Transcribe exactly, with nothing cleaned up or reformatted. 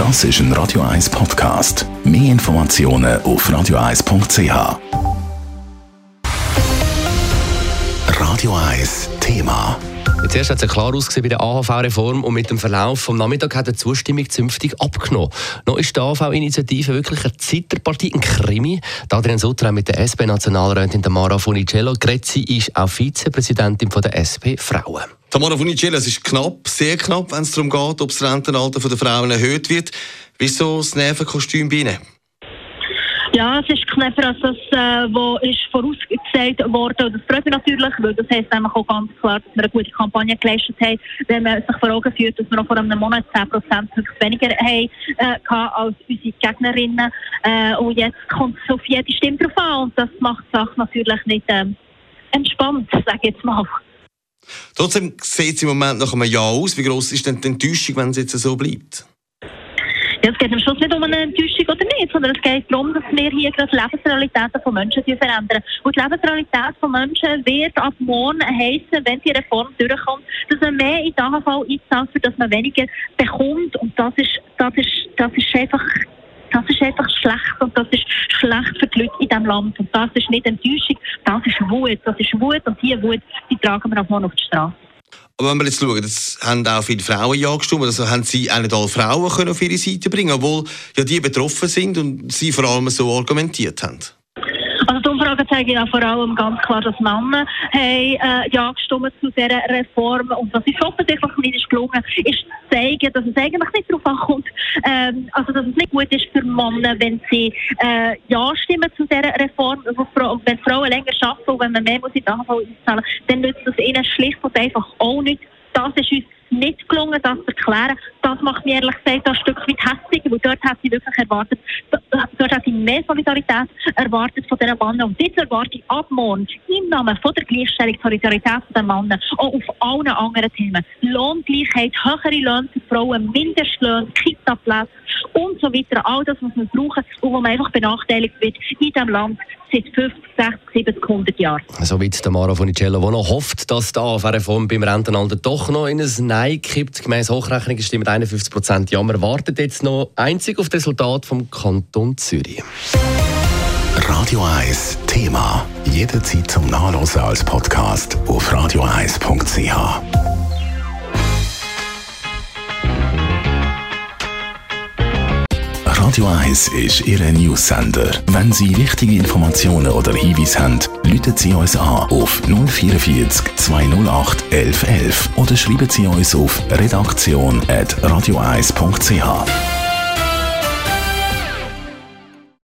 Das ist ein Radio eins Podcast. Mehr Informationen auf radio eins punkt c h. Radio eins Thema. Zuerst hat es ja klar ausgesehen bei der A H V-Reform und mit dem Verlauf vom Nachmittag hat die Zustimmung zünftig abgenommen. Noch ist die A H V-Initiative wirklich eine Zitterpartie, ein Krimi. Adrian Sutter hat mit der S P-Nationalrätin Tamara Funicello geredet. Sie ist auch Vizepräsidentin der S P Frauen. Tamara Funicello, es ist knapp, sehr knapp, wenn es darum geht, ob das Rentenalter der Frauen erhöht wird. Wieso das Nervenkostüm bei Ihnen? Ja, es ist knapper als das, äh, was ist vorausgesagt wurde. Und das freut mich natürlich, weil das heisst nämlich auch ganz klar, dass wir eine gute Kampagne geleistet haben, wenn man sich vor Augen führt, dass wir noch vor einem Monat zehn Prozent weniger haben äh, als unsere Gegnerinnen. Äh, und jetzt kommt es auf jede Stimme drauf an und das macht die Sache natürlich nicht ähm, entspannt, sage ich jetzt mal. Trotzdem sieht es im Moment nach einem Jahr aus. Wie gross ist denn die Enttäuschung, wenn es jetzt so bleibt? Ja, es geht am Schluss nicht um eine Enttäuschung oder nicht, sondern es geht darum, dass wir hier gerade Lebensrealitäten von Menschen verändern. Und die Lebensrealität von Menschen wird ab morgen heissen, wenn die Reform durchkommt, dass man mehr in die A H V einzahlt, für dass man weniger bekommt. Und das ist, das ist, das ist einfach... Das ist einfach schlecht und das ist schlecht für die Leute in diesem Land. Und das ist nicht Enttäuschung, das ist Wut. Das ist Wut und diese Wut, die tragen wir auch morgen auf die Straße. Aber wenn wir jetzt schauen, das haben auch viele Frauen ja gestimmt, also haben sie auch nicht alle Frauen können auf ihre Seite bringen, obwohl ja die betroffen sind und sie vor allem so argumentiert haben. Also die Umfragen zeigen ja vor allem ganz klar, dass Männer haben, äh, ja gestimmt zu dieser Reform. Und was ist offensichtlich nicht ist gelungen, ist zu zeigen, dass es eigentlich nicht darauf ankommt, ähm, also dass es nicht gut ist für Männer, wenn sie äh, ja stimmen zu dieser Reform. Also, wenn Frauen länger arbeiten und wenn man mehr muss in die A H V einzahlen, dann nützt das ihnen schlicht und einfach auch nicht. Das ist uns nicht gelungen, das zu erklären. Das macht mir ehrlich gesagt ein Stück weit hässlich, weil dort hat sie wirklich erwartet, dort hat sie mehr Solidarität erwartet von diesen Männern. Und jetzt erwarte ich ab morgen im Namen von der Gleichstellung Solidarität von den Männern auch auf allen anderen Themen. Lohngleichheit, höhere Löhne für Frauen, Mindestlöhne, Kita-Plätze und so weiter. All das, was wir brauchen und wo man einfach benachteiligt wird in diesem Land seit fünfzig, sechzig, siebzig, hundert Jahren. So weit Tamara Funicello, die noch hofft, dass die A H V-Reform beim Rentenalter doch noch in ein Nein kippt. Gemäss Hochrechnungen stimmen einundfünfzig Prozent. Ja, wir warten jetzt noch einzig auf das Resultat vom Kanton Zürich. Radio eins Thema. Jederzeit zum Nachlesen als Podcast auf radio eins punkt c h. Radio eins ist Ihr News-Sender. Wenn Sie wichtige Informationen oder Hinweise haben, rufen Sie uns an auf null vierundvierzig, zweihundertacht, elf elf oder schreiben Sie uns auf redaktion at radio eins punkt c h.